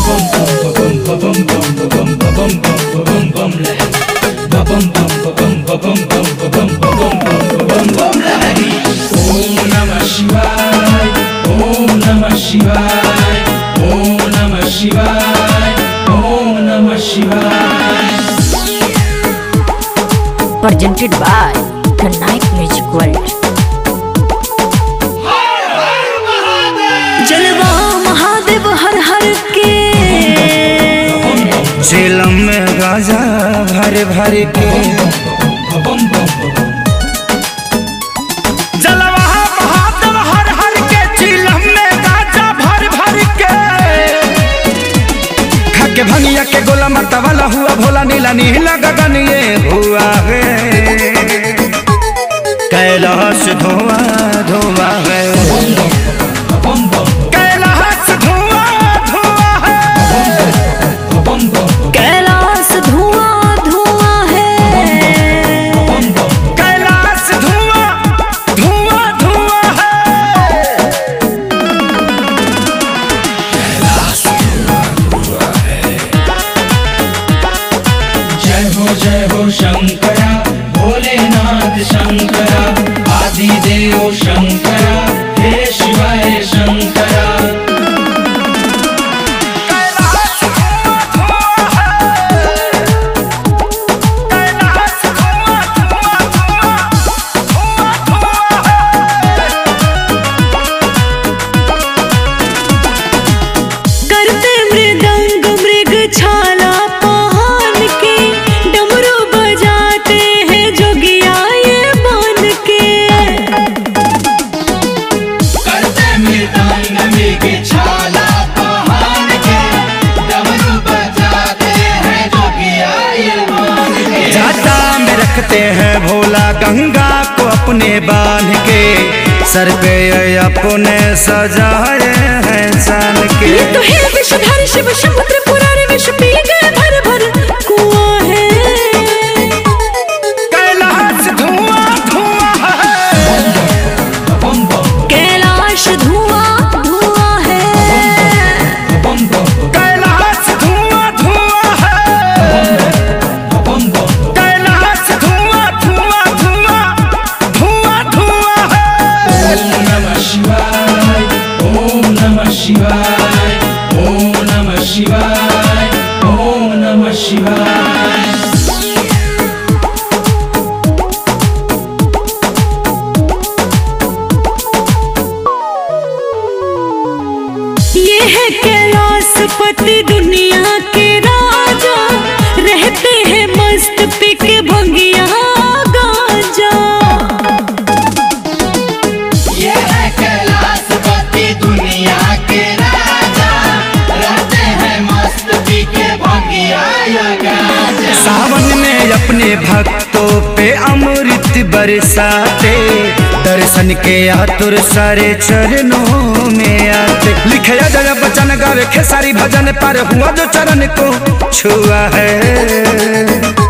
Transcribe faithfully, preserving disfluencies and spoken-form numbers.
Presented by the Night Music World. जलवा महादेव हर हर के झेलम में गाजा भर भर के जलवा महादेव हर हर के झेलम में गाजा भर भर के खाके भंगिया के गोला मरता वाला हुआ भोला नीला नीला गगन ये हुआ है कैलाश धुआं धुआं है कैलाश धुआं धुआं है कैलाश धुआं धुआं है कैलाश धुआं धुआं धुआं है कैलाश धुआं धुआं है। जय हो जय हो शंकरा भोलेनाथ शंकरा आदिदेव शंकरा हे शिवाय शंकरा। कैलाश धुआं धुआं है कैलाश धुआं धुआं धुआं धुआं है। करते मृदंग मृग छाला पहान के डमरू बजाते हैं जोगिया ये मान के करते मृदंग मृग छाला पहान के डमरू बजाते हैं जोगिया ये मान के। जाता में रखते हैं भोला गंगा को अपने बांध के सर पे अपने सजाए हैं सान के। ये तो है विषधर शिव शंभु त्रिपुरारी विष पी गए भर भर कुआं है कैलाश धुआं धुआं है कैलाश धुआं धुआं है कैलाश धुआं धुआं है कैलाश धुआं धुआं धुआं धुआं धुआं है। ओम नमः शिवाय ओम नमः शिवाय ओम नमः शिवाय ओम नमः शिवाय। ये है कैलाशपति दुनिया के राजा रहते हैं मस्त पी के भंगिया गांजा। ये है कैलाशपति दुनिया के राजा रहते हैं मस्त पी के भंगिया गांजा। सावन में अपने भक्तों पे अमृत बरसाते दर्शन के आतुर सारे चरणों में आते लिखे जय बचन गावे खेसारी भजन पर हुआ जो चरण को छुआ है।